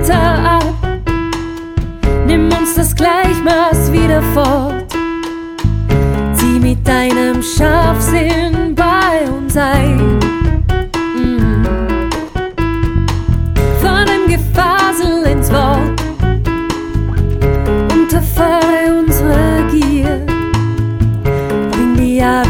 weiter ab. Nimm uns das Gleichmaß wieder fort. Zieh mit deinem